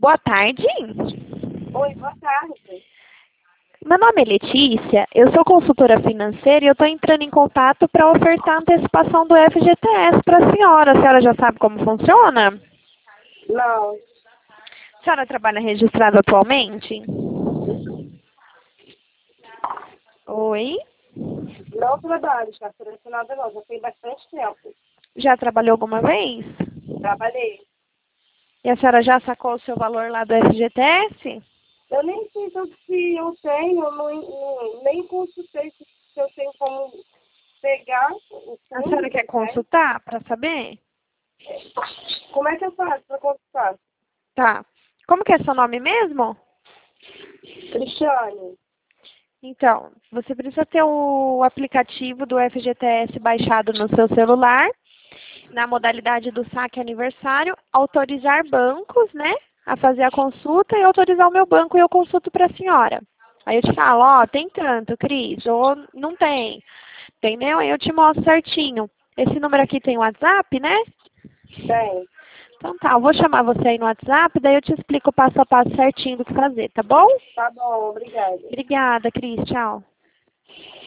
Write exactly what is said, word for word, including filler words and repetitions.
Boa tarde. Oi, boa tarde. Meu nome é Letícia, eu sou consultora financeira e eu estou entrando em contato para ofertar a antecipação do F G T S para a senhora. A senhora já sabe como funciona? Não, A senhora trabalha registrada atualmente? Oi? não trabalho, já selecionada não, já tem bastante tempo. Já trabalhou alguma vez? Trabalhei. E a senhora já sacou o seu valor lá do F G T S? Eu nem sei se eu tenho, não, não- nem consultei se se eu tenho como pegar o A fundo. senhora quer né? consultar para saber? Como é que eu faço para consultar? Tá. Como que é seu nome mesmo? Cristiane, Então, você precisa ter o aplicativo do F G T S baixado no seu celular, na modalidade do saque aniversário, autorizar bancos, né, a fazer a consulta e autorizar o meu banco e eu consulto para a senhora. Aí eu te falo, ó, tem tanto, Cris, ou não tem, entendeu? Aí eu te mostro certinho. Esse número aqui tem WhatsApp, né? tem. Então tá, eu vou chamar você aí no WhatsApp, daí eu te explico o passo a passo certinho do que fazer, tá bom? Tá bom, obrigada. Obrigada, Cris, tchau.